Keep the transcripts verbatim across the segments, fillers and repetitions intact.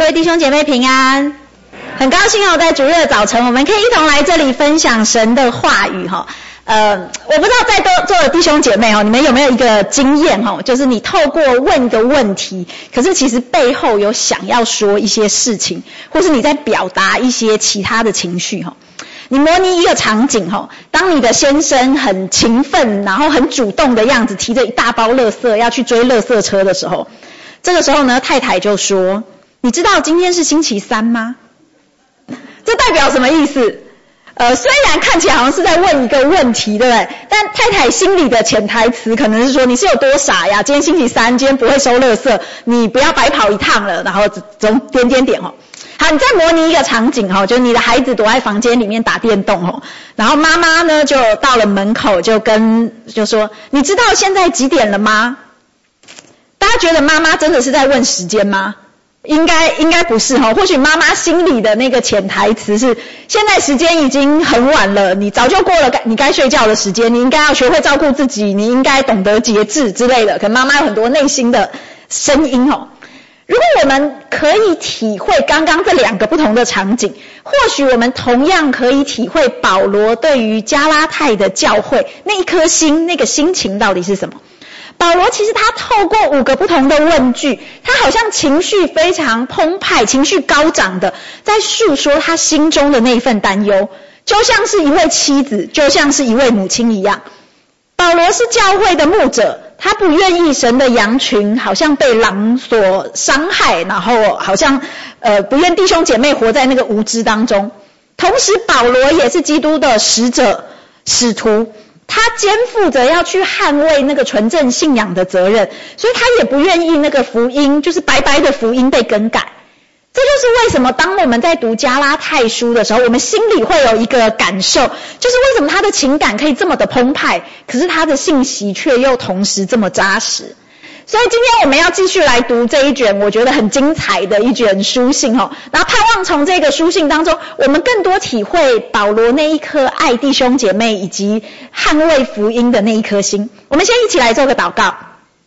位弟兄姐妹平安，很高兴哦，在主日的早晨，我们可以一同来这里分享神的话语哈。呃，我不知道在座的弟兄姐妹哦，你们有没有一个经验哈，就是你透过问一个问题，可是其实背后有想要说一些事情，或是你在表达一些其他的情绪哈。你模拟一个场景哈，当你的先生很勤奋，然后很主动的样子，提着一大包垃圾要去追垃圾车的时候，这个时候呢，太太就说：“你知道今天是星期三吗？”这代表什么意思？呃，虽然看起来好像是在问一个问题，对不对？但太太心里的潜台词可能是说：“你是有多傻呀？今天星期三，今天不会收垃圾，你不要白跑一趟了。”然后总点点点哦。好，你再模拟一个场景哦，就你的孩子躲在房间里面打电动哦，然后妈妈呢就到了门口就跟就说：“你知道现在几点了吗？”大家觉得妈妈真的是在问时间吗？应该应该不是哈，或许妈妈心里的那个潜台词是：现在时间已经很晚了，你早就过了你该睡觉的时间，你应该要学会照顾自己，你应该懂得节制之类的。可能妈妈有很多内心的声音哦。如果我们可以体会刚刚这两个不同的场景，或许我们同样可以体会保罗对于加拉太的教会那一颗心，那个心情到底是什么。保罗其实他透过五个不同的问句，他好像情绪非常澎湃，情绪高涨的在诉说他心中的那份担忧，就像是一位妻子，就像是一位母亲一样。保罗是教会的牧者，他不愿意神的羊群好像被狼所伤害，然后好像呃不愿弟兄姐妹活在那个无知当中。同时保罗也是基督的使者使徒，他肩负着要去捍卫那个纯正信仰的责任，所以他也不愿意那个福音，就是白白的福音被更改。这就是为什么当我们在读加拉太书的时候，我们心里会有一个感受，就是为什么他的情感可以这么的澎湃，可是他的信息却又同时这么扎实。所以今天我们要继续来读这一卷我觉得很精彩的一卷书信哦，然后盼望从这个书信当中，我们更多体会保罗那一颗爱弟兄姐妹以及捍卫福音的那一颗心。我们先一起来做个祷告。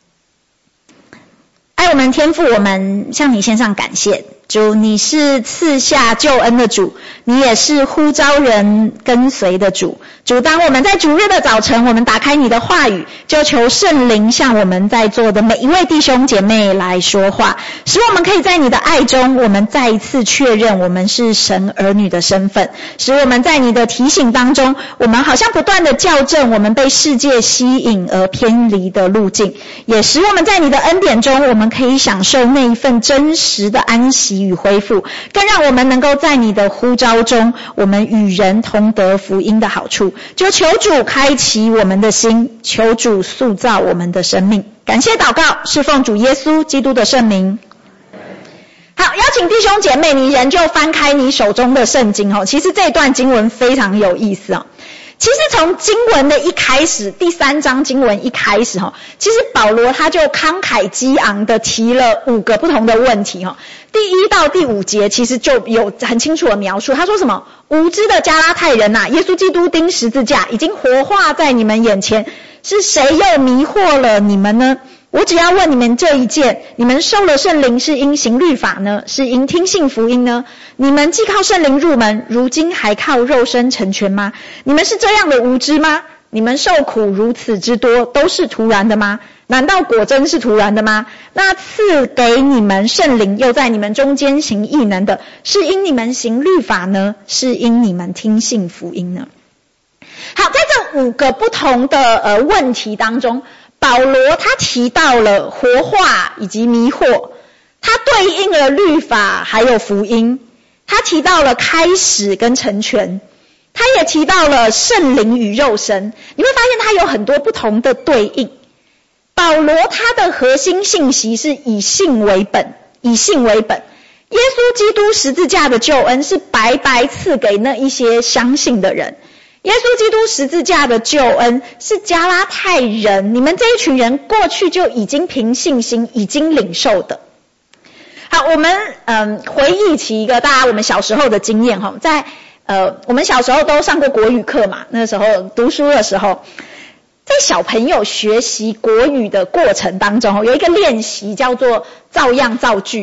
爱我们天父，我们向你献上感谢。主，你是赐下救恩的主，你也是呼召人跟随的主。主，当我们在主日的早晨，我们打开你的话语，就求圣灵向我们在座的每一位弟兄姐妹来说话，使我们可以在你的爱中，我们再一次确认我们是神儿女的身份，使我们在你的提醒当中，我们好像不断的校正我们被世界吸引而偏离的路径，也使我们在你的恩典中，我们可以享受那一份真实的安息与恢复，更让我们能够在你的呼召中，我们与人同得福音的好处。就求主开启我们的心，求主塑造我们的生命。感谢祷告，是奉主耶稣基督的圣名。好，邀请弟兄姐妹，你人就翻开你手中的圣经哦。其实这段经文非常有意思哦。其实从经文的一开始，第三章经文一开始哈，其实保罗他就慷慨激昂的提了五个不同的问题哈。第一到第五节其实就有很清楚的描述，他说什么？无知的加拉太人呐、啊，耶稣基督钉十字架已经活化在你们眼前，是谁又迷惑了你们呢？我只要问你们这一件，你们受了圣灵是因行律法呢，是因听信福音呢？你们既靠圣灵入门，如今还靠肉身成全吗？你们是这样的无知吗？你们受苦如此之多，都是突然的吗？难道果真是突然的吗？那赐给你们圣灵又在你们中间行异能的，是因你们行律法呢，是因你们听信福音呢？好，在这五个不同的呃问题当中，保罗他提到了活化以及迷惑，他对应了律法还有福音，他提到了开始跟成全，他也提到了圣灵与肉身。你会发现他有很多不同的对应。保罗他的核心信息是以信为本，以信为本。耶稣基督十字架的救恩是白白赐给那一些相信的人。耶稣基督十字架的救恩是加拉太人，你们这一群人过去就已经凭信心已经领受的。好，我们嗯回忆起一个大家我们小时候的经验哈，在呃我们小时候都上过国语课嘛，那时候读书的时候，在小朋友学习国语的过程当中，有一个练习叫做造样造句。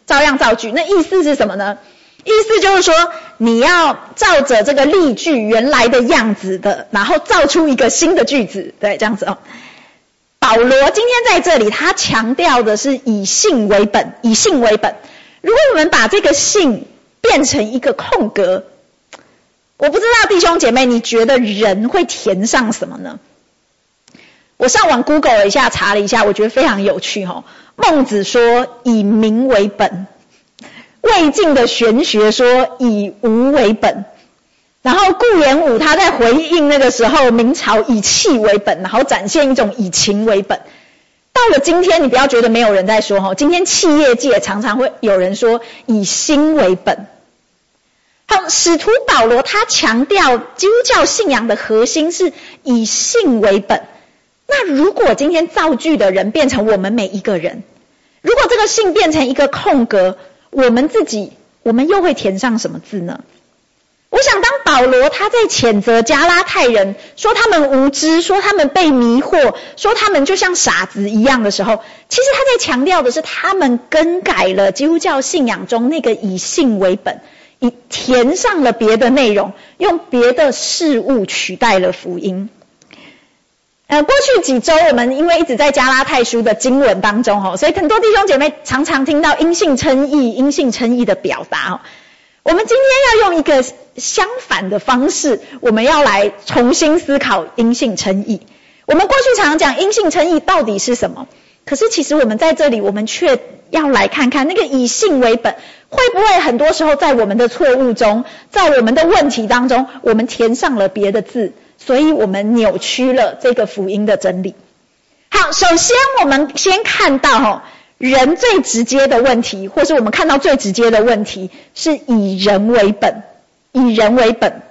照样造句。那意思是什么呢？意思就是说，你要照着这个例句原来的样子的，然后造出一个新的句子，对，这样子哦。保罗今天在这里，他强调的是以信为本，以信为本。如果我们把这个信变成一个空格，我不知道弟兄姐妹，你觉得人会填上什么呢？我上网 Google 了一下，查了一下，我觉得非常有趣哦。孟子说以民为本，魏晋的玄学说以无为本，然后顾炎武他在回应那个时候明朝以气为本，然后展现一种以情为本。到了今天，你不要觉得没有人在说哦，今天企业界常常会有人说以心为本。好，使徒保罗他强调基督教信仰的核心是以信为本。那如果今天造句的人变成我们每一个人，如果这个信变成一个空格，我们自己，我们又会填上什么字呢？我想当保罗他在谴责加拉太人，说他们无知，说他们被迷惑，说他们就像傻子一样的时候，其实他在强调的是他们更改了基督教信仰中那个以信为本，以填上了别的内容，用别的事物取代了福音。呃，过去几周我们因为一直在加拉太书的经文当中哦，所以很多弟兄姐妹常常听到因信称义、因信称义的表达哦。我们今天要用一个相反的方式，我们要来重新思考因信称义。我们过去常常讲因信称义到底是什么，可是其实我们在这里，我们却要来看看那个以信为本，会不会很多时候在我们的错误中，在我们的问题当中，我们填上了别的字，所以我们扭曲了这个福音的真理。好，首先我们先看到哦，人最直接的问题，或是我们看到最直接的问题，是以人为本，以人为本。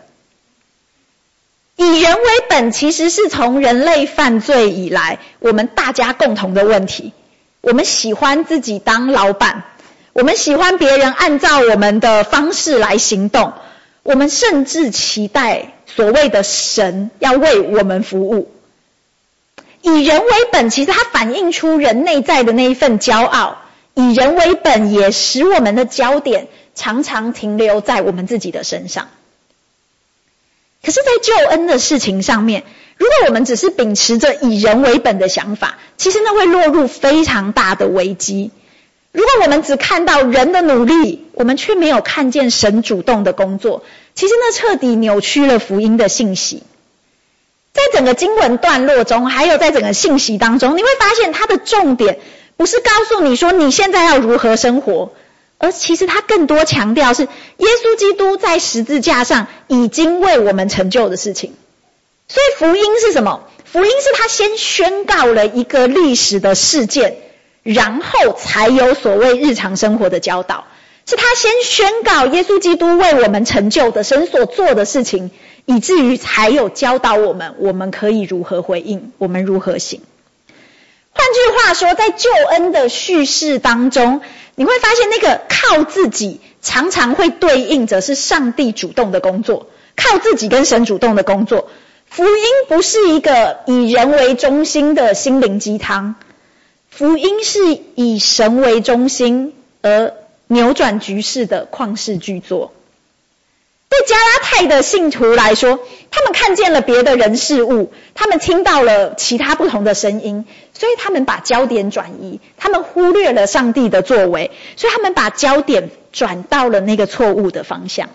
以人为本其实是从人类犯罪以来，我们大家共同的问题。我们喜欢自己当老板，我们喜欢别人按照我们的方式来行动，我们甚至期待所谓的神要为我们服务。以人为本其实它反映出人内在的那一份骄傲，以人为本也使我们的焦点常常停留在我们自己的身上。可是在救恩的事情上面，如果我们只是秉持着以人为本的想法，其实那会落入非常大的危机。如果我们只看到人的努力，我们却没有看见神主动的工作，其实那彻底扭曲了福音的信息。在整个经文段落中，还有在整个信息当中，你会发现它的重点不是告诉你说你现在要如何生活，而其实它更多强调是耶稣基督在十字架上已经为我们成就的事情。所以福音是什么？福音是他先宣告了一个历史的事件，然后才有所谓日常生活的教导。是他先宣告耶稣基督为我们成就的神所做的事情，以至于才有教导我们我们可以如何回应，我们如何行。换句话说，在救恩的叙事当中，你会发现那个靠自己常常会对应着是上帝主动的工作，靠自己跟神主动的工作。福音不是一个以人为中心的心灵鸡汤，福音是以神为中心而扭转局势的旷世巨作。对加拉太的信徒来说，他们看见了别的人事物，他们听到了其他不同的声音，所以他们把焦点转移，他们忽略了上帝的作为，所以他们把焦点转到了那个错误的方向。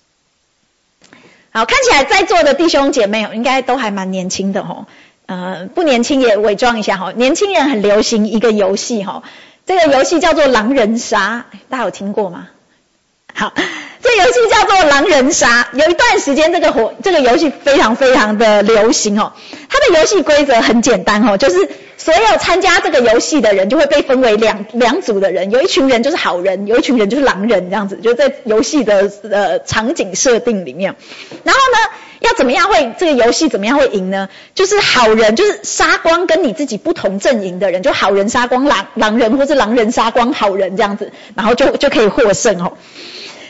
好，看起来在座的弟兄姐妹应该都还蛮年轻的齁，呃，不年轻也伪装一下齁。年轻人很流行一个游戏齁，这个游戏叫做狼人杀，大家有听过吗？好，这个游戏叫做狼人杀。有一段时间这个活这个游戏非常非常的流行哦。它的游戏规则很简单哦，就是所有参加这个游戏的人就会被分为两两组的人，有一群人就是好人，有一群人就是狼人，这样子，就在游戏的呃场景设定里面。然后呢，要怎么样会这个游戏怎么样会赢呢？就是好人就是杀光跟你自己不同阵营的人，就好人杀光狼狼人，或是狼人杀光好人这样子，然后就就可以获胜哦。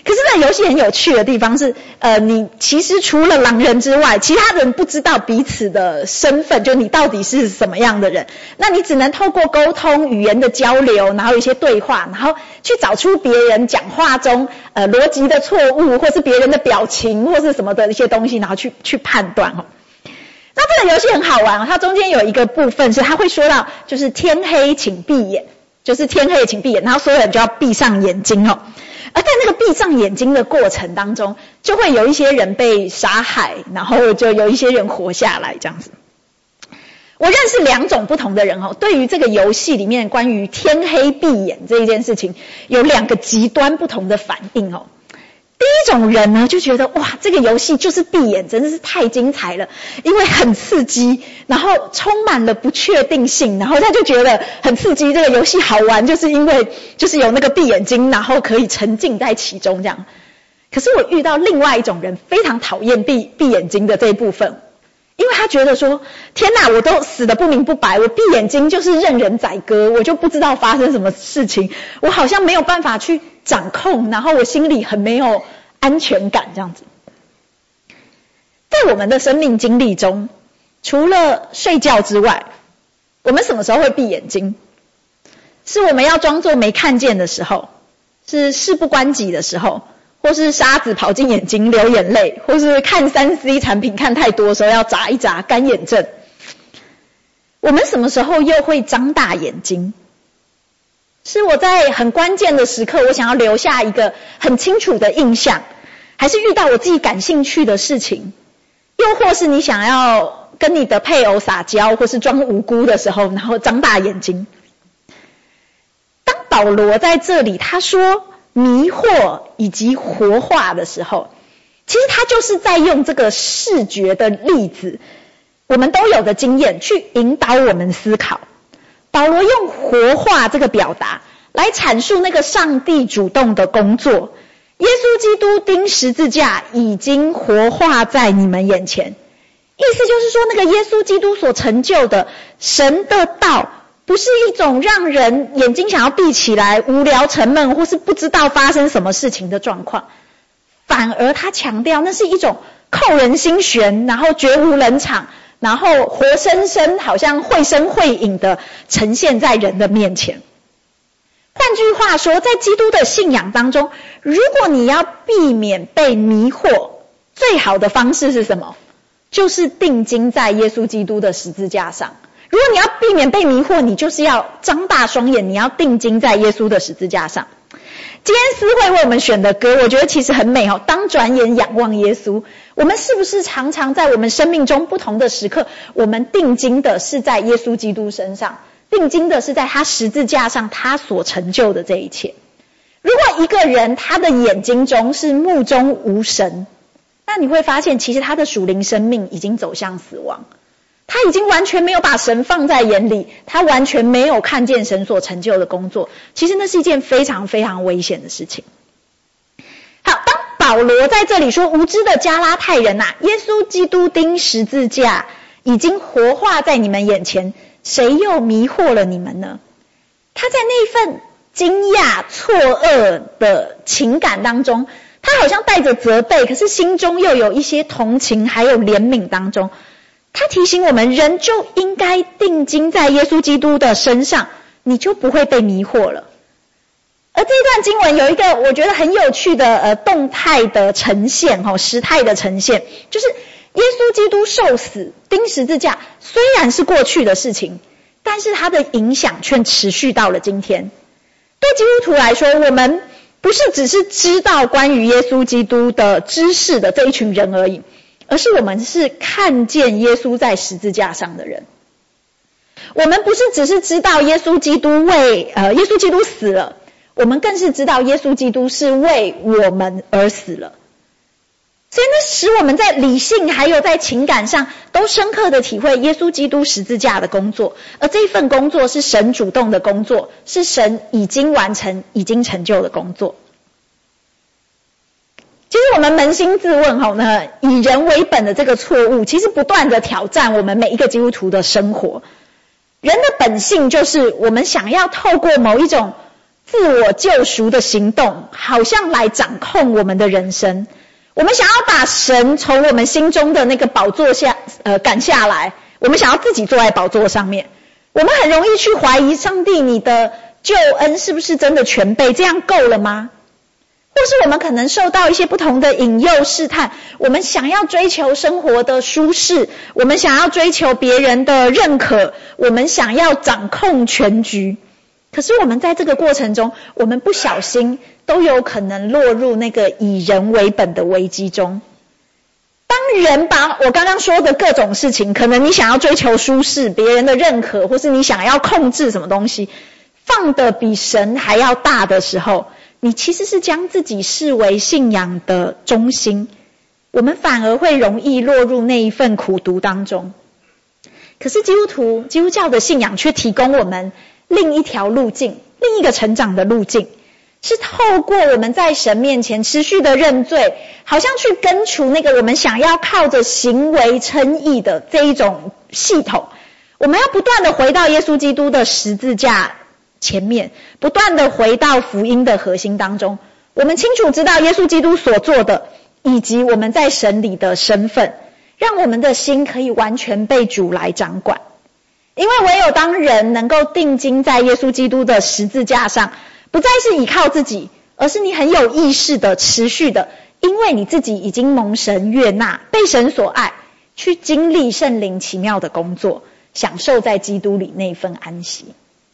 可是这个游戏很有趣的地方是，呃，你其实除了狼人之外，其他人不知道彼此的身份，就你到底是什么样的人。那你只能透过沟通、语言的交流，然后一些对话，然后去找出别人讲话中呃逻辑的错误，或是别人的表情，或是什么的一些东西，然后去去判断哦。那这个游戏很好玩哦，它中间有一个部分是它会说到，就是天黑请闭眼，就是天黑请闭眼，然后所有人就要闭上眼睛哦。而在那个闭上眼睛的过程当中，就会有一些人被杀害，然后就有一些人活下来这样子。我认识两种不同的人哦，对于这个游戏里面关于天黑闭眼这一件事情，有两个极端不同的反应哦。第一种人呢，就觉得哇，这个游戏就是闭眼，真的是太精彩了，因为很刺激，然后充满了不确定性，然后他就觉得很刺激，这个游戏好玩，就是因为就是有那个闭眼睛，然后可以沉浸在其中这样。可是我遇到另外一种人，非常讨厌闭闭眼睛的这一部分，因为他觉得说，天哪，我都死得不明不白，我闭眼睛就是任人宰割，我就不知道发生什么事情，我好像没有办法去掌控，然后我心里很没有安全感这样子。在我们的生命经历中，除了睡觉之外，我们什么时候会闭眼睛？是我们要装作没看见的时候，是事不关己的时候，或是沙子跑进眼睛流眼泪，或是看 三 C 产品看太多的时候要眨一眨干眼症。我们什么时候又会张大眼睛？是我在很关键的时刻，我想要留下一个很清楚的印象，还是遇到我自己感兴趣的事情，又或是你想要跟你的配偶撒娇，或是装无辜的时候，然后张大眼睛。当保罗在这里他说迷惑以及活化的时候，其实他就是在用这个视觉的例子，我们都有的经验去引导我们思考。保罗用活化这个表达来阐述那个上帝主动的工作，耶稣基督钉十字架已经活化在你们眼前。意思就是说，那个耶稣基督所成就的神的道，不是一种让人眼睛想要闭起来无聊沉闷或是不知道发生什么事情的状况，反而他强调那是一种扣人心弦，然后绝无冷场，然后活生生好像绘声绘影的呈现在人的面前。换句话说，在基督的信仰当中，如果你要避免被迷惑，最好的方式是什么？就是定睛在耶稣基督的十字架上。如果你要避免被迷惑，你就是要张大双眼，你要定睛在耶稣的十字架上。今天思慧为我们选的歌，我觉得其实很美哦。当转眼仰望耶稣，我们是不是常常在我们生命中不同的时刻，我们定睛的是在耶稣基督身上，定睛的是在他十字架上他所成就的这一切。如果一个人他的眼睛中是目中无神，那你会发现其实他的属灵生命已经走向死亡，他已经完全没有把神放在眼里，他完全没有看见神所成就的工作。其实那是一件非常非常危险的事情。好，当保罗在这里说无知的加拉太人啊，耶稣基督钉十字架已经活化在你们眼前，谁又迷惑了你们呢？他在那份惊讶错愕的情感当中，他好像带着责备，可是心中又有一些同情还有怜悯当中。他提醒我们，人就应该定睛在耶稣基督的身上，你就不会被迷惑了。而这一段经文有一个我觉得很有趣的呃动态的呈现，哦，时态的呈现，就是耶稣基督受死钉十字架虽然是过去的事情，但是它的影响却持续到了今天。对基督徒来说，我们不是只是知道关于耶稣基督的知识的这一群人而已，而是我们是看见耶稣在十字架上的人。我们不是只是知道耶稣基督为呃耶稣基督死了，我们更是知道耶稣基督是为我们而死了。所以那使我们在理性还有在情感上都深刻的体会耶稣基督十字架的工作，而这一份工作是神主动的工作，是神已经完成已经成就的工作。其实我们扪心自问吼呢，以人为本的这个错误，其实不断的挑战我们每一个基督徒的生活。人的本性就是我们想要透过某一种自我救赎的行动，好像来掌控我们的人生。我们想要把神从我们心中的那个宝座下呃赶下来，我们想要自己坐在宝座上面。我们很容易去怀疑上帝，你的救恩是不是真的全备？这样够了吗？或是我们可能受到一些不同的引诱试探，我们想要追求生活的舒适，我们想要追求别人的认可，我们想要掌控全局。可是我们在这个过程中，我们不小心都有可能落入那个以人为本的危机中。当人把我刚刚说的各种事情，可能你想要追求舒适，别人的认可，或是你想要控制什么东西，放得比神还要大的时候，你其实是将自己视为信仰的中心，我们反而会容易落入那一份苦毒当中。可是基督徒基督教的信仰却提供我们另一条路径，另一个成长的路径，是透过我们在神面前持续的认罪，好像去根除那个我们想要靠着行为称义的这一种系统。我们要不断的回到耶稣基督的十字架前面，不断的回到福音的核心当中。我们清楚知道耶稣基督所做的，以及我们在神里的身份，让我们的心可以完全被主来掌管。因为唯有当人能够定睛在耶稣基督的十字架上，不再是依靠自己，而是你很有意识的持续的，因为你自己已经蒙神悦纳，被神所爱，去经历圣灵奇妙的工作，享受在基督里那份安息。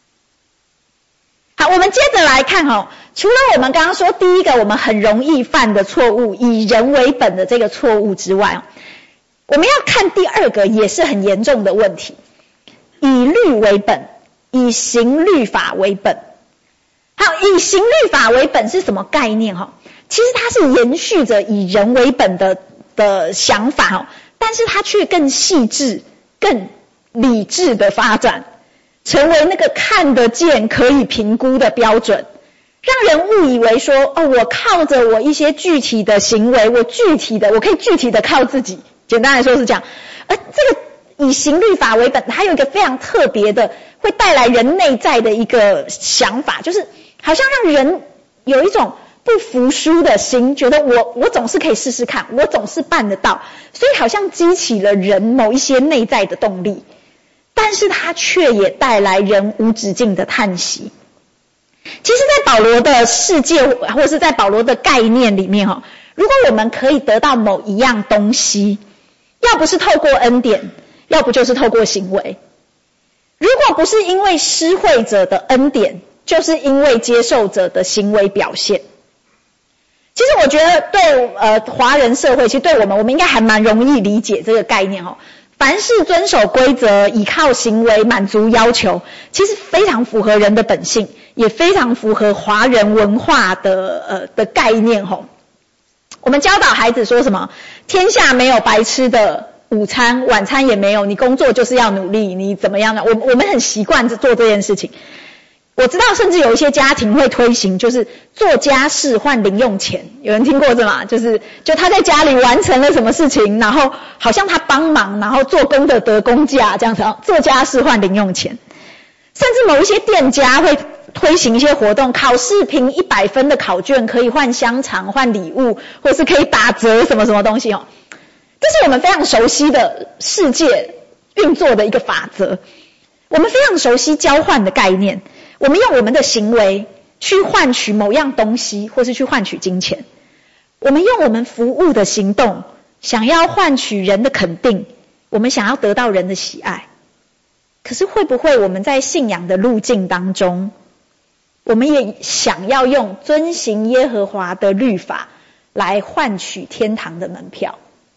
好，我们接着来看哦，除了我们刚刚说第一个我们很容易犯的错误，以人为本的这个错误之外，我们要看第二个也是很严重的问题，以律为本，以行律法为本。好，以行律法为本是什么概念？其实它是延续着以人为本的的想法，但是它却更细致、更理智的发展，成为那个看得见、可以评估的标准，让人误以为说，哦，我靠着我一些具体的行为，我具体的，我可以具体的靠自己。简单来说是这样。而这个以行律法为本，还有一个非常特别的，会带来人内在的一个想法，就是好像让人有一种不服输的心，觉得我我总是可以试试看，我总是办得到，所以好像激起了人某一些内在的动力，但是它却也带来人无止境的叹息。其实在保罗的世界，或是在保罗的概念里面，如果我们可以得到某一样东西，要不是透过恩典，要不就是透过行为。如果不是因为施惠者的恩典，就是因为接受者的行为表现。其实我觉得对呃华人社会，其实对我们我们应该还蛮容易理解这个概念哦。凡是遵守规则，依靠行为满足要求，其实非常符合人的本性，也非常符合华人文化的呃的概念哦。我们教导孩子说什么？天下没有白吃的午餐，晚餐也没有，你工作就是要努力，你怎么样呢？我我们很习惯做这件事情。我知道甚至有一些家庭会推行，就是做家事换零用钱。有人听过这吗？就是就他在家里完成了什么事情，然后好像他帮忙，然后做工的得工价这样子，做家事换零用钱。甚至某一些店家会推行一些活动，考试评一百分的考卷可以换香肠、换礼物，或是可以打折什么什么东西哦。这是我们非常熟悉的世界运作的一个法则，我们非常熟悉交换的概念。我们用我们的行为去换取某样东西，或是去换取金钱。我们用我们服务的行动，想要换取人的肯定，我们想要得到人的喜爱。可是会不会我们在信仰的路径当中，我们也想要用遵行耶和华的律法来换取天堂的门票？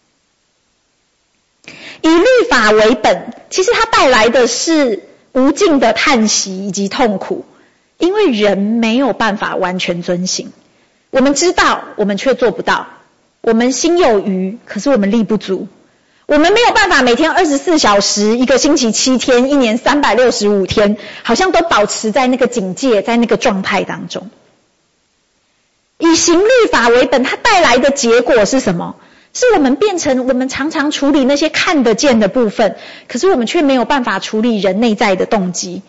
以律法为本，其实它带来的是无尽的叹息以及痛苦，因为人没有办法完全遵行。我们知道，我们却做不到。我们心有余，可是我们力不足。我们没有办法每天二十四小时，一个星期七天，一年三百六十五天，好像都保持在那个警戒，在那个状态当中。以行律法为本，它带来的结果是什么？是我们变成我们常常处理那些看得见的部分，可是我们却没有办法处理人内在的动机。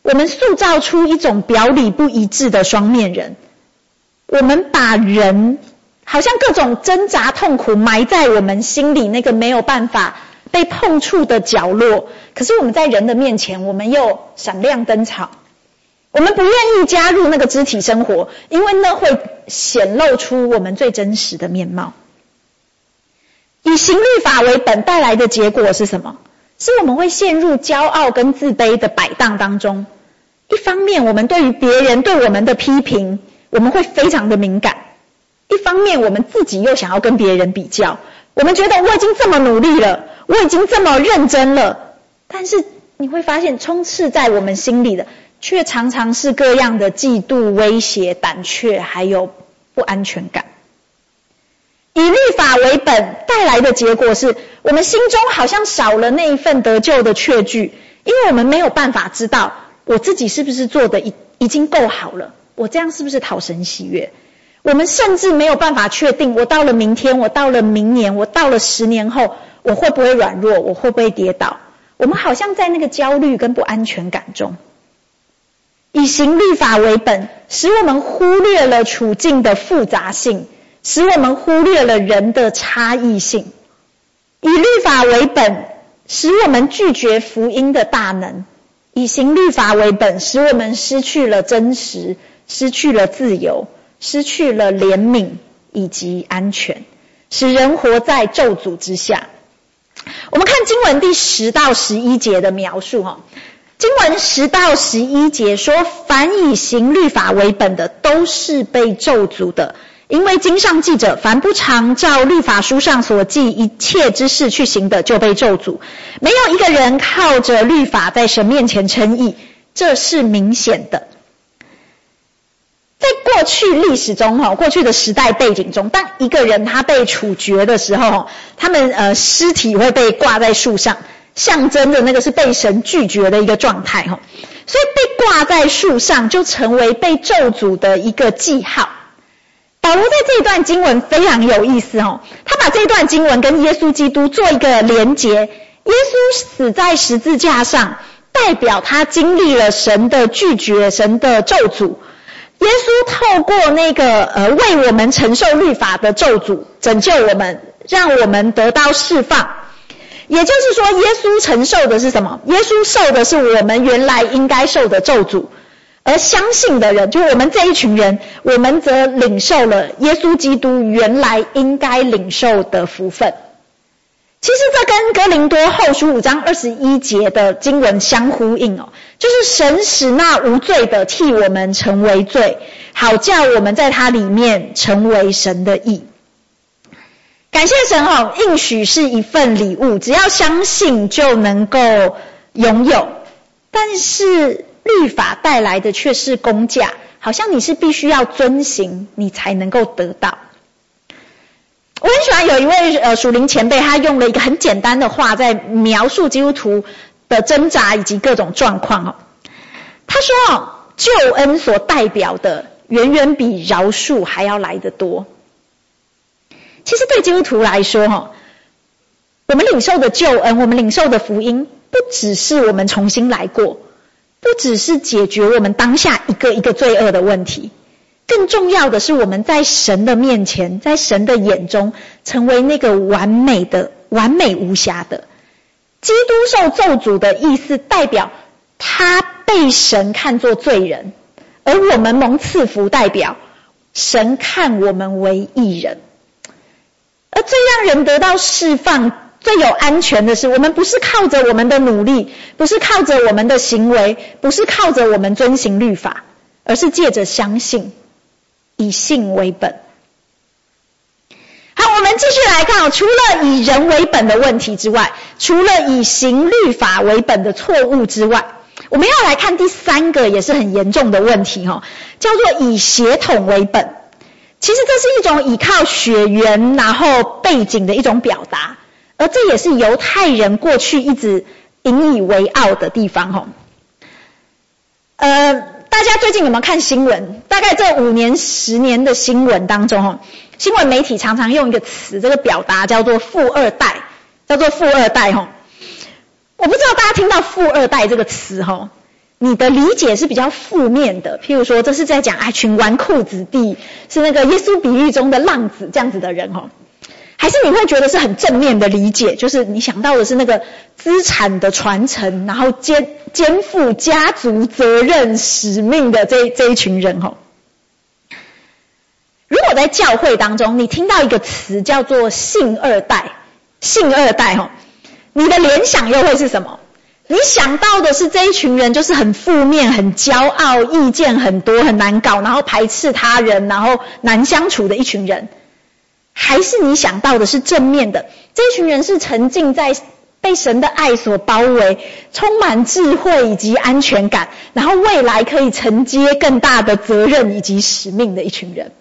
我们塑造出一种表里不一致的双面人，我们把人好像各种挣扎痛苦埋在我们心里那个没有办法被碰触的角落，可是我们在人的面前，我们又闪亮登场。我们不愿意加入那个肢体生活，因为那会显露出我们最真实的面貌。以行律法为本带来的结果是什么？是我们会陷入骄傲跟自卑的摆荡当中。一方面，我们对于别人对我们的批评，我们会非常的敏感；一方面，我们自己又想要跟别人比较。我们觉得我已经这么努力了，我已经这么认真了，但是你会发现充斥在我们心里的却常常是各样的嫉妒、威胁、胆怯，还有不安全感。以律法为本带来的结果是，我们心中好像少了那一份得救的确据，因为我们没有办法知道我自己是不是做的已已经够好了，我这样是不是讨神喜悦。我们甚至没有办法确定，我到了明天，我到了明年，我到了十年后，我会不会软弱，我会不会跌倒。我们好像在那个焦虑跟不安全感中。以行律法为本，使我们忽略了处境的复杂性，使我们忽略了人的差异性。以律法为本，使我们拒绝福音的大能。以行律法为本，使我们失去了真实，失去了自由，失去了怜悯以及安全，使人活在咒诅之下。我们看经文第十到十一节的描述哈。经文十到十一节说，凡以行律法为本的，都是被咒诅的。因为经上记着，凡不常照律法书上所记一切之事去行的，就被咒诅。没有一个人靠着律法在神面前称义，这是明显的。在过去历史中，过去的时代背景中，当一个人他被处决的时候，他们呃尸体会被挂在树上，象征的那个是被神拒绝的一个状态，所以被挂在树上就成为被咒诅的一个记号。保罗在这一段经文非常有意思哦，他把这段经文跟耶稣基督做一个连结。耶稣死在十字架上，代表他经历了神的拒绝，神的咒诅。耶稣透过那个呃为我们承受律法的咒诅，拯救我们，让我们得到释放。也就是说，耶稣承受的是什么？耶稣受的是我们原来应该受的咒诅。而相信的人，就我们这一群人，我们则领受了耶稣基督原来应该领受的福分。其实这跟哥林多后书五章二十一节的经文相呼应哦，就是神使那无罪的替我们成为罪，好叫我们在他里面成为神的义。感谢神哦，应许是一份礼物，只要相信就能够拥有。但是律法带来的却是工价，好像你是必须要遵行，你才能够得到。我很喜欢有一位呃属灵前辈，他用了一个很简单的话在描述基督徒的挣扎以及各种状况哦。他说哦，救恩所代表的远远比饶恕还要来得多。其实对基督徒来说哦，我们领受的救恩，我们领受的福音，不只是我们重新来过，不只是解决我们当下一个一个罪恶的问题，更重要的是我们在神的面前，在神的眼中成为那个完美的、完美无瑕的。基督受咒诅的意思代表他被神看作罪人，而我们蒙赐福代表神看我们为义人。而最让人得到释放、最有安全的是，我们不是靠着我们的努力，不是靠着我们的行为，不是靠着我们遵行律法，而是借着相信，以信为本。好，我们继续来看哦，除了以人为本的问题之外，除了以行律法为本的错误之外，我们要来看第三个也是很严重的问题哦，叫做以血统为本。其实这是一种依靠血缘然后背景的一种表达，而这也是犹太人过去一直引以为傲的地方哦。呃，大家最近有没有看新闻？大概这五年、十年的新闻当中哦，新闻媒体常常用一个词，这个表达叫做富二代，叫做富二代哦。我不知道大家听到富二代这个词哦， 你的理解是比较负面的，譬如说这是在讲一群纨绔子弟，是那个耶稣比喻中的浪子这样子的人哦，还是你会觉得是很正面的理解，就是你想到的是那个资产的传承，然后肩肩负家族责任使命的这这一群人哦。如果在教会当中你听到一个词叫做信二代，信二代哦，你的联想又会是什么？你想到的是这一群人就是很负面、很骄傲、意见很多、很难搞，然后排斥他人，然后难相处的一群人，还是你想到的是正面的，这一群人是沉浸在被神的爱所包围，充满智慧以及安全感，然后未来可以承接更大的责任以及使命的一群人？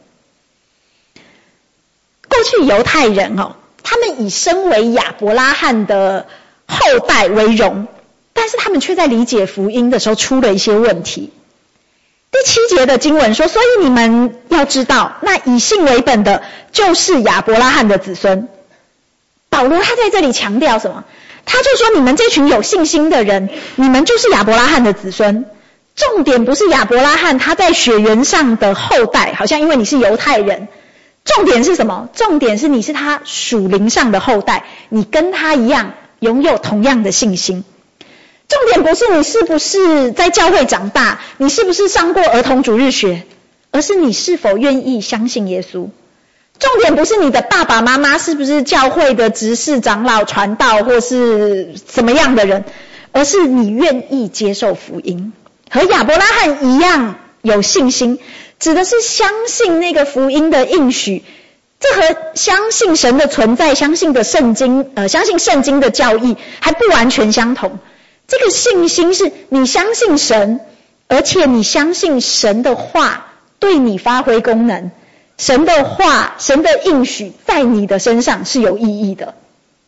过去犹太人哦，他们以身为亚伯拉罕的后代为荣，但是他们却在理解福音的时候出了一些问题。第七节的经文说，所以你们要知道，那以信为本的就是亚伯拉罕的子孙。保罗他在这里强调什么？他就说你们这群有信心的人，你们就是亚伯拉罕的子孙。重点不是亚伯拉罕他在血缘上的后代，好像因为你是犹太人，重点是什么？重点是你是他属灵上的后代，你跟他一样拥有同样的信心。重点不是你是不是在教会长大，你是不是上过儿童主日学，而是你是否愿意相信耶稣。重点不是你的爸爸妈妈是不是教会的执事长老传道或是什么样的人，而是你愿意接受福音，和亚伯拉罕一样有信心，指的是相信那个福音的应许。这和相信神的存在，相信的圣经呃，相信圣经的教义还不完全相同。这个信心是你相信神，而且你相信神的话对你发挥功能，神的话，神的应许在你的身上是有意义的。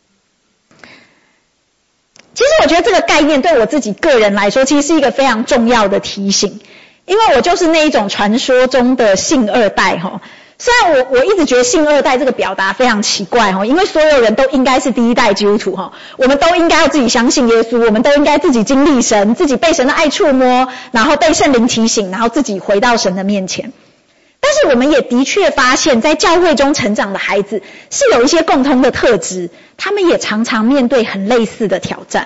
其实我觉得这个概念对我自己个人来说，其实是一个非常重要的提醒，因为我就是那一种传说中的信二代齁。虽然我我一直觉得信二代这个表达非常奇怪齁，因为所有人都应该是第一代基督徒齁，我们都应该要自己相信耶稣，我们都应该自己经历神，自己被神的爱触摸，然后被圣灵提醒，然后自己回到神的面前。但是我们也的确发现，在教会中成长的孩子是有一些共通的特质，他们也常常面对很类似的挑战。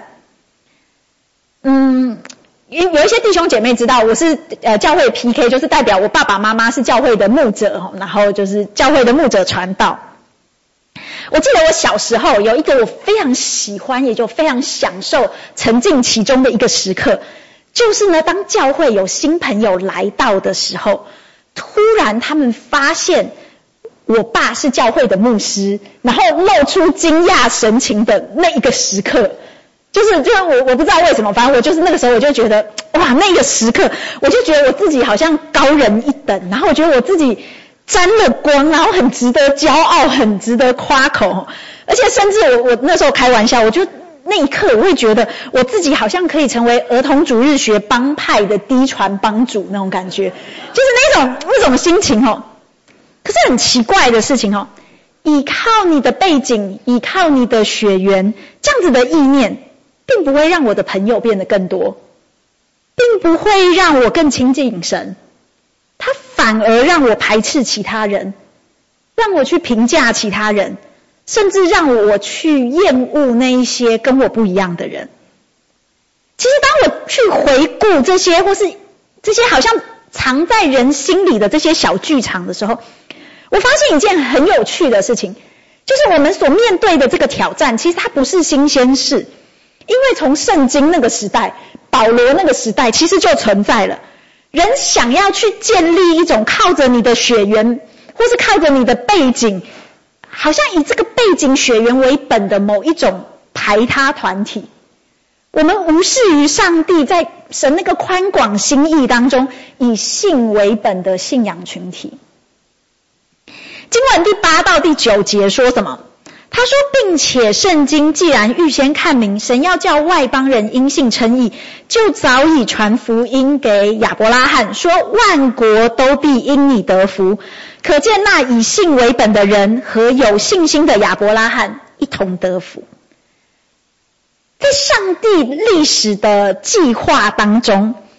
嗯，有一些弟兄姐妹知道我是呃教会 P K， 就是代表我爸爸妈妈是教会的牧者，然后就是教会的牧者传道。我记得我小时候有一个我非常喜欢也就非常享受沉浸其中的一个时刻，就是呢当教会有新朋友来到的时候，突然他们发现我爸是教会的牧师，然后露出惊讶神情的那一个时刻，就是就是我我不知道为什么，反正我就是那个时候我就觉得哇，那个时刻我就觉得我自己好像高人一等，然后我觉得我自己沾了光，然后很值得骄傲，很值得夸口，而且甚至我我那时候开玩笑，我就那一刻我会觉得我自己好像可以成为儿童主日学帮派的低传帮主那种感觉，就是那种那种心情哦。可是很奇怪的事情哦，依靠你的背景，依靠你的血缘，这样子的意念并不会让我的朋友变得更多，并不会让我更亲近神，它反而让我排斥其他人，让我去评价其他人，甚至让我去厌恶那一些跟我不一样的人。其实当我去回顾这些，或是这些好像藏在人心里的这些小剧场的时候，我发现一件很有趣的事情，就是我们所面对的这个挑战，其实它不是新鲜事，因为从圣经那个时代，保罗那个时代其实就存在了。人想要去建立一种靠着你的血缘，或是靠着你的背景，好像以这个背景血缘为本的某一种排他团体，我们无视于上帝在神那个宽广心意当中以信为本的信仰群体。经文第八到第九节说什么？他说，并且圣经既然预先看明神要叫外邦人因信称义，就早已传福音给亚伯拉罕，说万国都必因你得福。可见那以信为本的人和有信心的亚伯拉罕一同得福。在上帝历史的计划当中，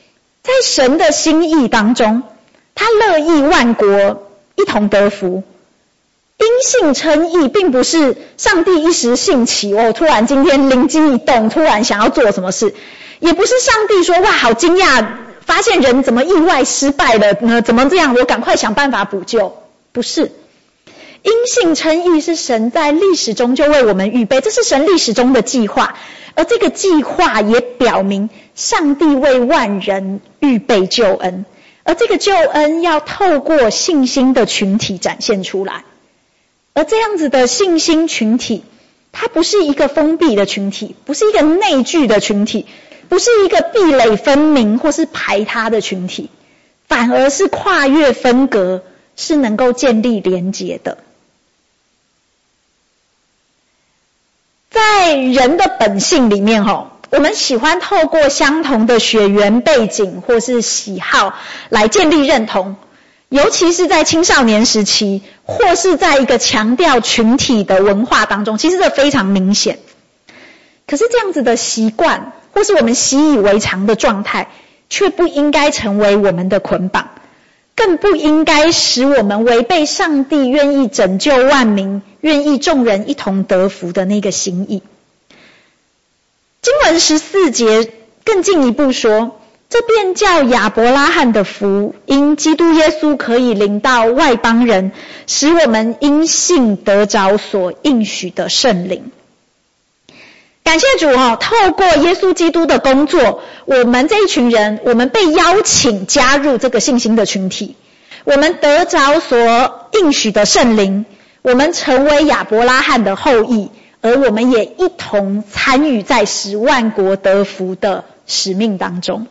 在神的心意当中，他乐意万国一同得福。因信称义并不是上帝一时兴起，我、哦、突然今天灵机一动，突然想要做什么事，也不是上帝说哇好惊讶，发现人怎么意外失败了呢？怎么这样？我赶快想办法补救。不是，因信称义是神在历史中就为我们预备，这是神历史中的计划，而这个计划也表明上帝为万人预备救恩，而这个救恩要透过信心的群体展现出来。而这样子的信心群体，它不是一个封闭的群体，不是一个内聚的群体，不是一个壁垒分明或是排他的群体，反而是跨越分隔，是能够建立连结的。在人的本性里面，我们喜欢透过相同的血缘背景或是喜好来建立认同，尤其是在青少年时期，或是在一个强调群体的文化当中，其实这非常明显。可是这样子的习惯，或是我们习以为常的状态，却不应该成为我们的捆绑，更不应该使我们违背上帝愿意拯救万民，愿意众人一同得福的那个心意。经文十四节更进一步说，这便叫亚伯拉罕的福，因基督耶稣可以临到外邦人，使我们因信得着所应许的圣灵。感谢主哦，透过耶稣基督的工作，我们这一群人，我们被邀请加入这个信心的群体，我们得着所应许的圣灵，我们成为亚伯拉罕的后裔，而我们也一同参与在使万国得福的使命当中。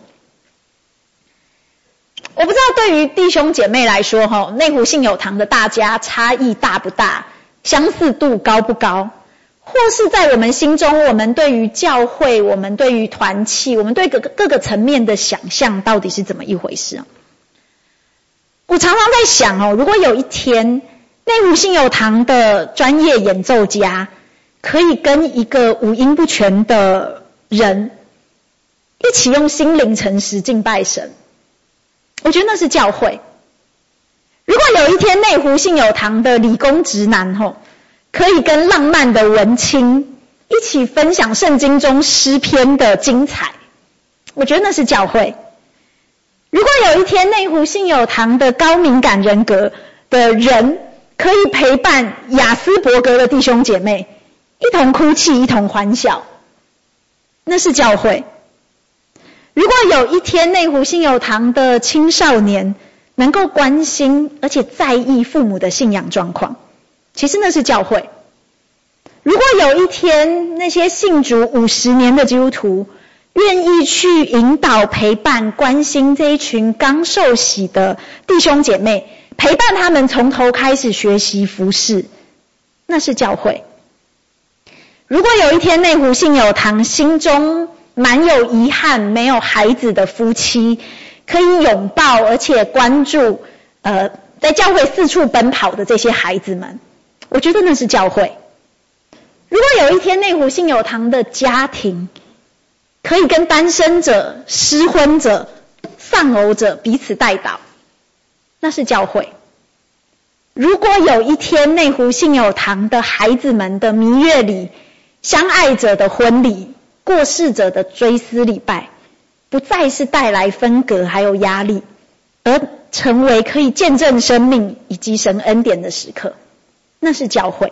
我不知道对于弟兄姐妹来说，哈，内湖信友堂的大家差异大不大，相似度高不高，或是在我们心中，我们对于教会，我们对于团契，我们对各个各个层面的想象到底是怎么一回事？我常常在想哦，如果有一天内湖信友堂的专业演奏家可以跟一个五音不全的人一起用心灵诚实敬拜神，我觉得那是教会。如果有一天内湖信友堂的理工直男吼，可以跟浪漫的文青一起分享圣经中诗篇的精彩，我觉得那是教会。如果有一天内湖信友堂的高敏感人格的人可以陪伴亚斯伯格的弟兄姐妹一同哭泣，一同欢笑，那是教会。如果有一天内湖信友堂的青少年能够关心而且在意父母的信仰状况，其实那是教会。如果有一天那些信主五十年的基督徒愿意去引导陪伴关心这一群刚受洗的弟兄姐妹，陪伴他们从头开始学习服事，那是教会。如果有一天内湖信友堂心中蛮有遗憾没有孩子的夫妻可以拥抱而且关注呃，在教会四处奔跑的这些孩子们，我觉得那是教会。如果有一天内湖信友堂的家庭可以跟单身者、失婚者、丧偶者彼此代祷，那是教会。如果有一天内湖信友堂的孩子们的蜜月礼、相爱者的婚礼、过世者的追思礼拜，不再是带来分隔还有压力，而成为可以见证生命以及神恩典的时刻，那是教会。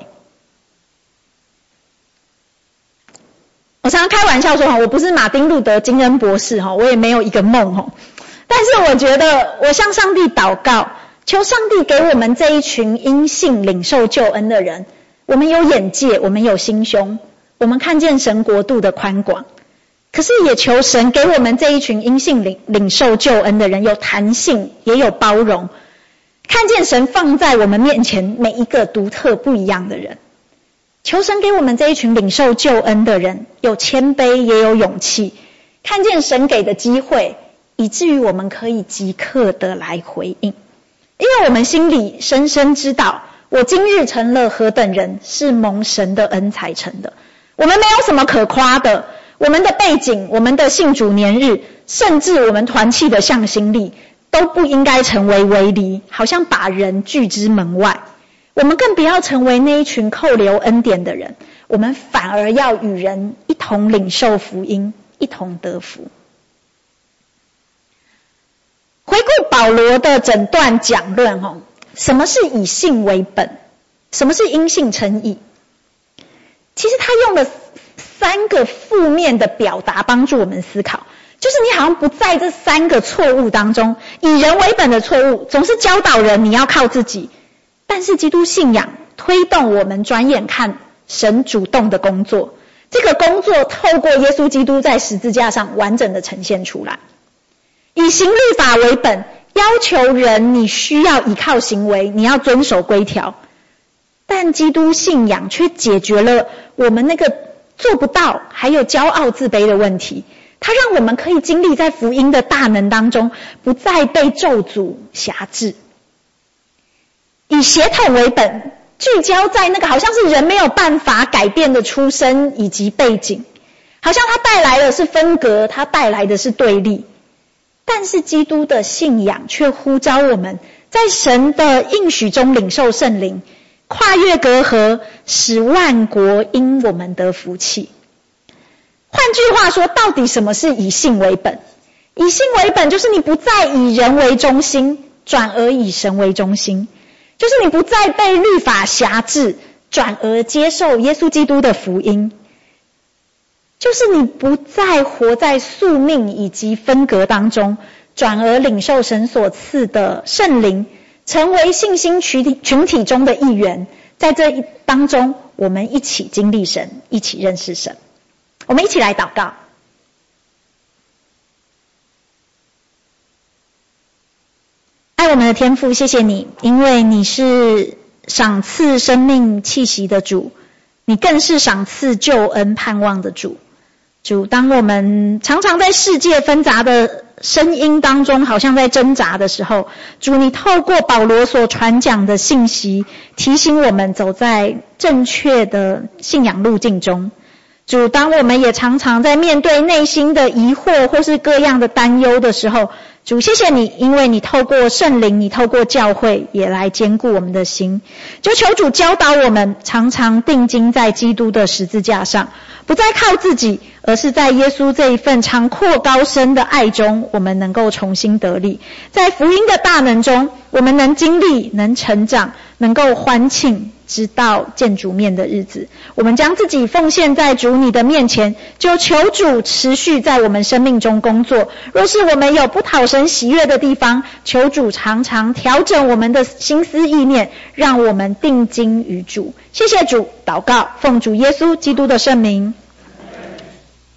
我常常开玩笑说，我不是马丁路德金恩博士，我也没有一个梦，但是我觉得我向上帝祷告，求上帝给我们这一群因信领受救恩的人，我们有眼界，我们有心胸，我们看见神国度的宽广，可是也求神给我们这一群因信领领受救恩的人有弹性，也有包容，看见神放在我们面前每一个独特不一样的人。求神给我们这一群领受救恩的人有谦卑也有勇气，看见神给的机会，以至于我们可以即刻的来回应。因为我们心里深深知道，我今日成了何等人，是蒙神的恩才成的。我们没有什么可夸的， 我们的背景，我们的信主年日，甚至我们团契的向心力，都不应该成为围篱，好像把人拒之门外。我们更不要成为那一群扣留恩典的人，我们反而要与人一同领受福音，一同得福。回顾保罗的整段讲论，什么是以信为本？什么是因信称义？其实他用了三个负面的表达帮助我们思考，就是你好像不在这三个错误当中，以人为本的错误总是教导人你要靠自己，但是基督信仰推动我们转眼看神主动的工作，这个工作透过耶稣基督在十字架上完整的呈现出来。以行律法为本，要求人你需要依靠行为，你要遵守规条，但基督信仰却解决了我们那个做不到还有骄傲自卑的问题，它让我们可以经历在福音的大能当中，不再被咒诅辖制。以血统为本，聚焦在那个好像是人没有办法改变的出身以及背景，好像它带来的是分隔，它带来的是对立，但是基督的信仰却呼召我们在神的应许中领受圣灵，跨越隔阂，使万国因我们得福气。换句话说，到底什么是以信为本？以信为本就是你不再以人为中心，转而以神为中心，就是你不再被律法辖制，转而接受耶稣基督的福音，就是你不再活在宿命以及分隔当中，转而领受神所赐的圣灵，成为信心群体群体中的一员。在这一当中，我们一起经历神，一起认识神。我们一起来祷告。爱我们的天父，谢谢你，因为你是赏赐生命气息的主，你更是赏赐救恩盼望的主。主，当我们常常在世界纷杂的声音当中好像在挣扎的时候，主，你透过保罗所传讲的信息，提醒我们走在正确的信仰路径中。主，当我们也常常在面对内心的疑惑或是各样的担忧的时候，主，谢谢你，因为你透过圣灵，你透过教会也来坚固我们的心。就求主教导我们，常常定睛在基督的十字架上，不再靠自己，而是在耶稣这一份长阔高深的爱中，我们能够重新得力。在福音的大能中，我们能经历，能成长，能够欢庆，直到见主面的日子。我们将自己奉献在主你的面前，就求主持续在我们生命中工作。若是我们有不讨神喜悦的地方，求主常常调整我们的心思意念，让我们定睛于主。谢谢主，祷告奉主耶稣基督的圣名。